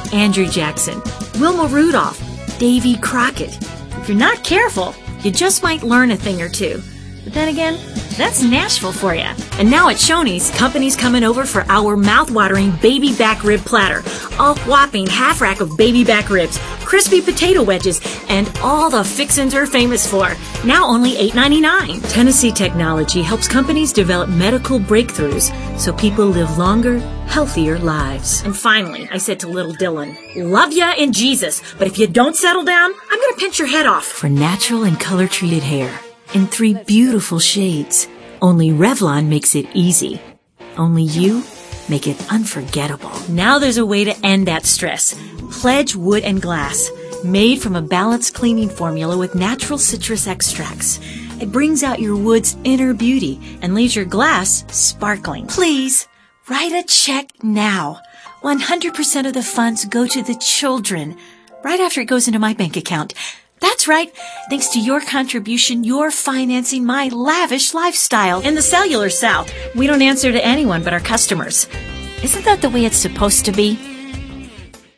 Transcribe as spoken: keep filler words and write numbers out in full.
Andrew Jackson, Wilma Rudolph, Davy Crockett. If you're not careful, you just might learn a thing or two. But then again, that's Nashville for you. And now at Shoney's, company's coming over for our mouth-watering baby back rib platter. A whopping half rack of baby back ribs, crispy potato wedges, and all the fixins we're famous for. Now only eight ninety-nine. Tennessee Technology helps companies develop medical breakthroughs so people live longer, healthier lives. And finally, I said to little Dylan, love ya in Jesus, but if you don't settle down, I'm gonna pinch your head off. For natural and color-treated hair. In three beautiful shades. Only Revlon makes it easy. Only you make it unforgettable. Now there's a way to end that stress. Pledge Wood and Glass. Made from a balanced cleaning formula with natural citrus extracts. It brings out your wood's inner beauty and leaves your glass sparkling. Please, write a check now. one hundred percent of the funds go to the children. Right after it goes into my bank account. That's right. Thanks to your contribution, you're financing my lavish lifestyle. In the cellular South, we don't answer to anyone but our customers. Isn't that the way it's supposed to be?